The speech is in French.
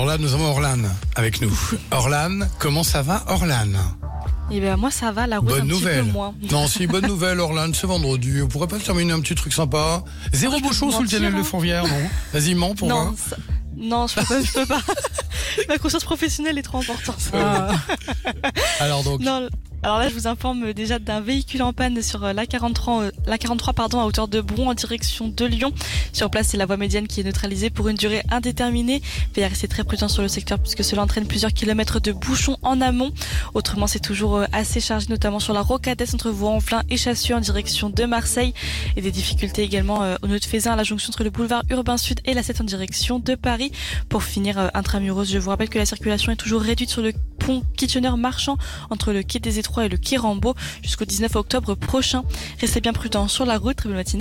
là, nous avons Orlan avec nous. Orlan, comment ça va, Orlan? Eh bien, moi, ça va, la route bonne un nouvelle. petit peu moins. Non, si, bonne nouvelle, Orlan, c'est vendredi. On pourrait pas terminer un petit truc sympa? Zéro bouchon sous le tunnel de Fourvière, non? Vas-y, mens pour voir. Non, je peux pas. Ma conscience professionnelle est trop importante. Alors donc. Non, alors là, je vous informe déjà d'un véhicule en panne sur la 43, à hauteur de Bron en direction de Lyon. Sur place, c'est la voie médiane qui est neutralisée pour une durée indéterminée. Veuillez rester très prudent sur le secteur puisque cela entraîne plusieurs kilomètres de bouchons en amont. Autrement, c'est toujours assez chargé, notamment sur la rocade entre Vaux-en-Velin et Chassieux en direction de Marseille. Et des difficultés également au nœud de Feyzin à la jonction entre le boulevard Urbain Sud et la 7 en direction de Paris. Pour finir, intramuros, je vous rappelle que la circulation est toujours réduite sur le pont Kitchener-Marchand entre le quai des Étroits et le quai Rambaud jusqu'au 19 octobre prochain. Restez bien prudents sur la route. Très bonne matinée.